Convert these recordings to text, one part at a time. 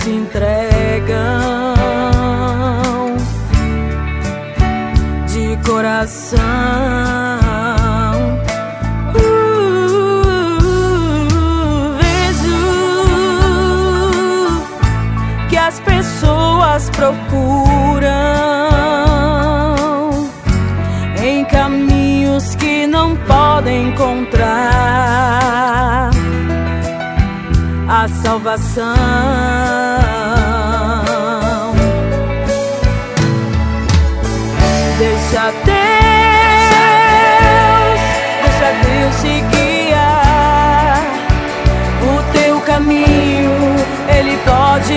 se entregam de coração. Vejo que as pessoas procuram em caminhos que não podem encontrar a salvação. Deixa Deus te guiar. O teu caminho Ele pode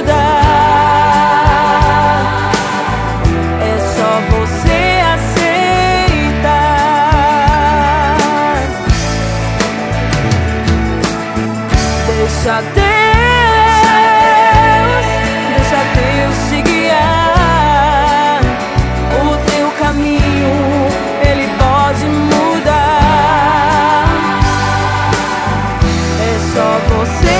mudar. É só você aceitar. Deixa Deus te guiar. O teu caminho Ele pode mudar. É só você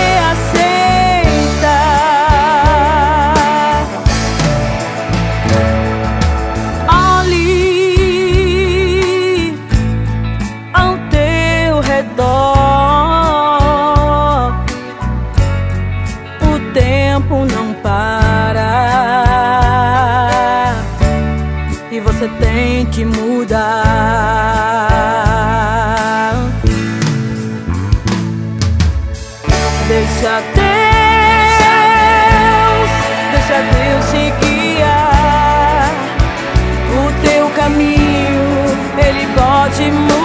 aceitar. Olhe ao teu redor. O tempo não para e você tem que mudar. Deixa Deus te guiar. O teu caminho Ele pode mudar.